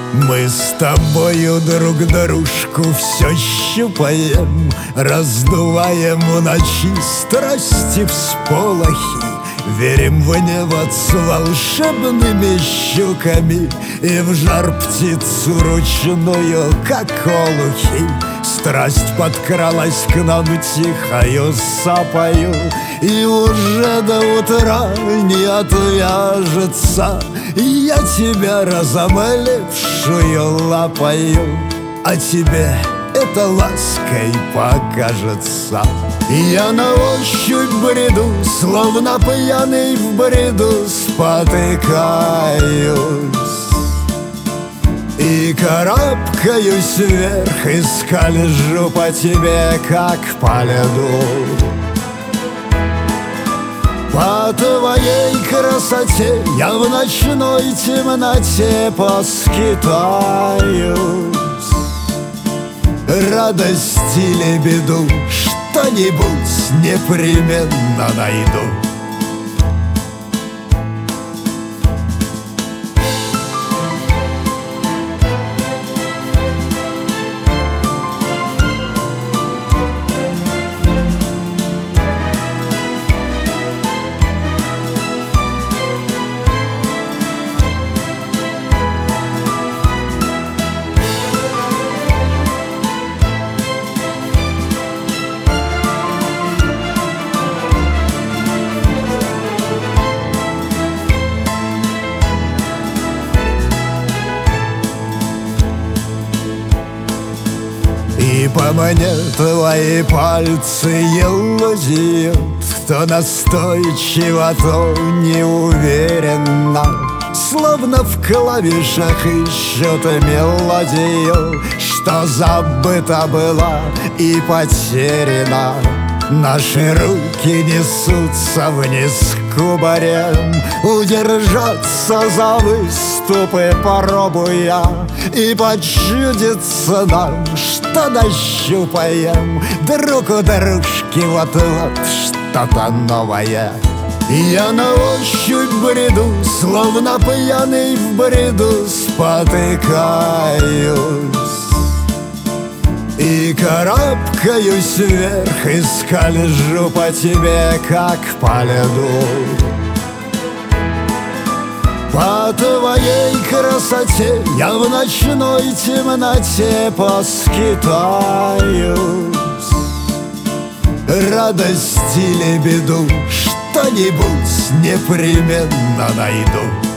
Мы с тобою друг дружку все щупаем, раздуваем в ночи страсти всполохи. Верим в небо с волшебными щуками и в жар птицу ручную, как олухи. Страсть подкралась к нам тихою сапою, и уже до утра не отвяжется. Я тебя разомлевшую лапаю, а тебе это лаской покажется. Я на ощупь бреду, словно пьяный в бреду спотыкаюсь, и карабкаюсь вверх, и скольжу по тебе, как по льду. По твоей красоте я в ночной темноте поскитаюсь. Радость или беду что-нибудь непременно найду. И по мне твои пальцы елозят, то настойчиво, то неуверенно, словно в клавишах ищут мелодию, что забыта была и потеряна. Наши руки несутся вниз кубарем, удержаться за выступы пробуя, и почудится нам, что нащупаем друг у дружки вот-вот что-то новое. Я на ощупь бреду, словно пьяный в бреду спотыкаюсь, и карабкаюсь вверх, и скольжу по тебе, как по льду. По твоей красоте я в ночной темноте поскитаюсь. Радость или беду что-нибудь непременно найду.